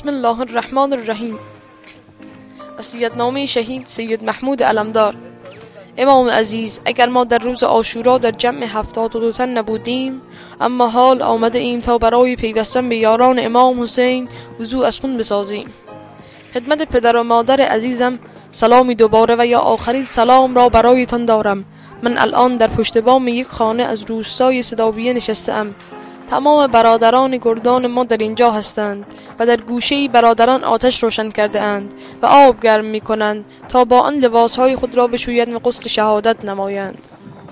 بسم الله الرحمن الرحیم. وصیت‌نامه شهید سید محمود علمدار. امام عزیز، اگر ما در روز عاشورا در جمع 72 تن نبودیم، اما حال آمده ایم تا برای پیوستن به یاران امام حسین وضو از خون بسازیم. خدمت پدر و مادر عزیزم سلامی دوباره و یا آخرین سلام را برایتان دارم. من الان در پشت بام یک خانه از روستای صدابیه نشسته‌ام. تمام برادران گردان ما در اینجا هستند و در گوشه‌ای برادران آتش روشن کرده اند و آب گرم می کنند تا با آن لباسهای خود را بشویند و غسل شهادت نمایند.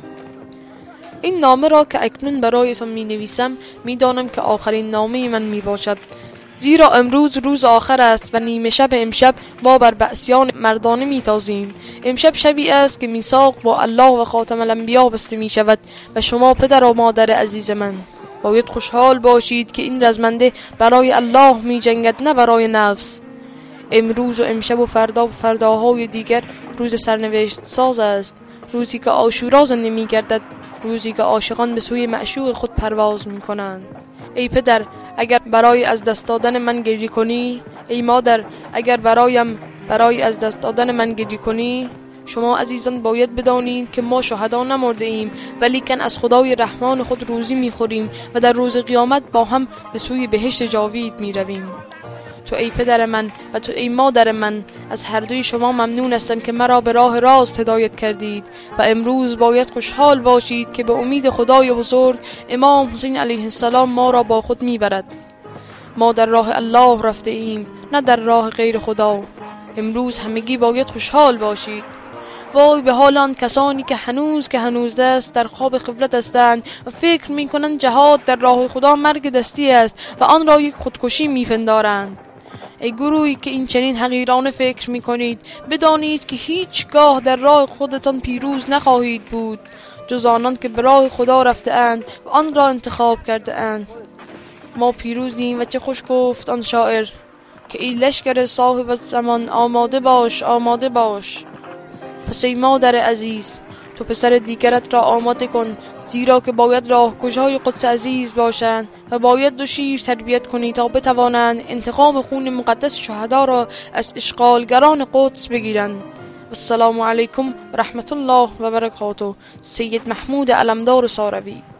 این نامه را که اکنون برایتان می نویسم می دانم که آخرین نامه من می باشد، زیرا امروز روز آخر است و نیمه شب امشب ما بر بعثیان مردانه می تازیم. امشب شبی است که میثاق با الله و خاتم الانبیا بسته می شود و شما پدر و مادر عزیز من باید خوشحال باشید که این رزمنده برای الله می جنگد، نه برای نفس. امروز و امشب و فردا و فرداهای دیگر روز سرنوشت ساز است، روزی که عاشورا زنده می گردد، روزی که عاشقان به سوی معشوق خود پرواز می کنند. ای پدر، اگر برای از دست دادن من گریه کنی، ای مادر، اگر برای از دست دادن من گریه کنی، شما عزیزان باید بدانید که ما شهدا نمرده ایم، ولیکن از خدای رحمان خود روزی میخوریم و در روز قیامت با هم به سوی بهشت جاوید میرویم. تو ای پدر من و تو ای مادر من، از هر دوی شما ممنون هستم که مرا به راه راست هدایت کردید و امروز باید خوشحال باشید که به امید خدای بزرگ امام حسین علیه السلام ما را با خود میبرد. ما در راه الله رفته ایم، نه در راه غیر خدا. امروز همگی باید خوشحال باشید. وای به حال آن کسانی که هنوز دست در خواب غفلت هستند و فکر میکنند جهاد در راه خدا مرگ دستی است و آن را یک خودکشی میپندارند. ای گروهی که این چنین حقیرانه فکر میکنید، بدانید که هیچگاه در راه خودتان پیروز نخواهید بود جز آنان که به راه خدا رفته اند و آن را انتخاب کرده اند. ما پیروزیم و چه خوش گفت آن شاعر که ای لشکر صاحب زمان آماده باش، آماده باش. پس ای مادر عزیز، تو پسر دیگرت را آماده کن، زیرا که باید راهکشهای قدس عزیز باشند و باید دو شیر تربیت کنی تا بتوانند انتقام خون مقدس شهدا را از اشغالگران قدس بگیرند. السلام علیکم و رحمت الله و برکاته. سید محمود علمدار ساروی.